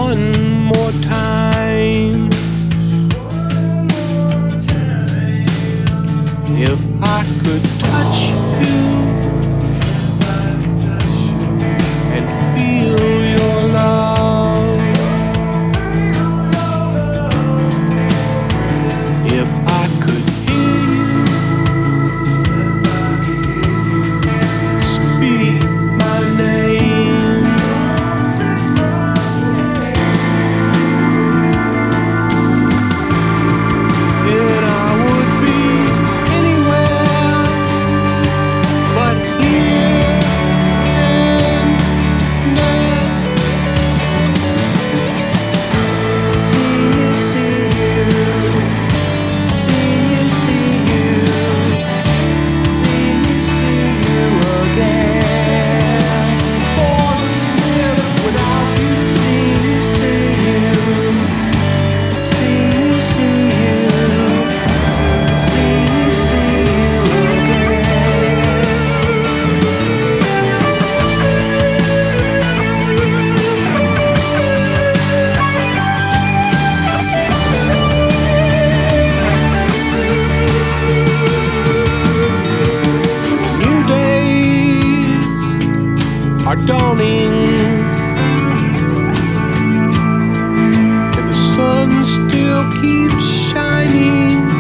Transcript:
one more time. If I could touch you and feel your love, if I could hear you speak my name, then I would be anywhere but here and now. Wasn't living without you. New days are dawning, and the sun still keeps shining.